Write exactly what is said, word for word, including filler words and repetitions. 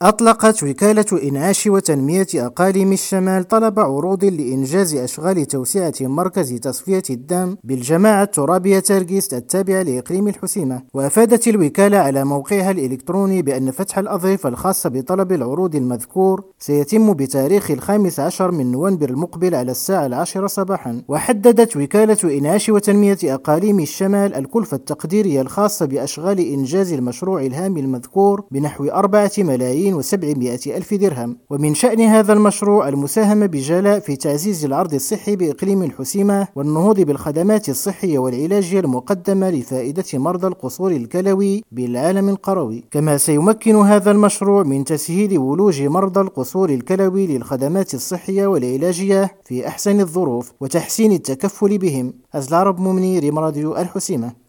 أطلقت وكالة إنعاش وتنمية أقاليم الشمال طلب عروض لإنجاز أشغال توسعة مركز تصفية الدم بالجماعة الترابية ترجيست التابعة لإقليم الحسيمة. وأفادت الوكالة على موقعها الإلكتروني بأن فتح الأظرف الخاصة بطلب العروض المذكور سيتم بتاريخ الخامس عشر من نوفمبر المقبل على الساعة العاشرة صباحا. وحددت وكالة إنعاش وتنمية أقاليم الشمال الكلفة التقديرية الخاصة بأشغال إنجاز المشروع الهام المذكور بنحو أربعة ملايين وسبعمائة ألف درهم. ومن شأن هذا المشروع المساهمة بجلاء في تعزيز العرض الصحي بإقليم الحسيمة والنهوض بالخدمات الصحية والعلاجية المقدمة لفائدة مرضى القصور الكلوي بالعالم القروي. كما سيمكن هذا المشروع من تسهيل ولوج مرضى القصور الكلوي للخدمات الصحية والعلاجية في أحسن الظروف وتحسين التكفل بهم. أزل عرب ممني، ريم راديو الحسيمة.